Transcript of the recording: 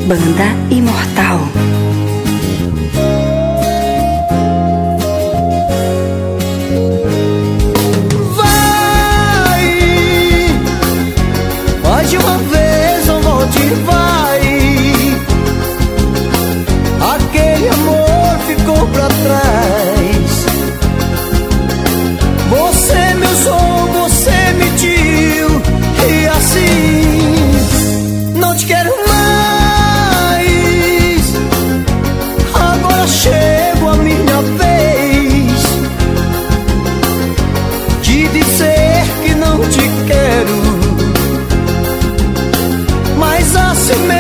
Banda Imortal. Mais de uma vez não volte, vai. Aquele amor ficou pra trás. Você me usou, você mentiu, e assim não te quero mais. Agora chegou a minha vez de dizer que não te quero. Mas assim mesmo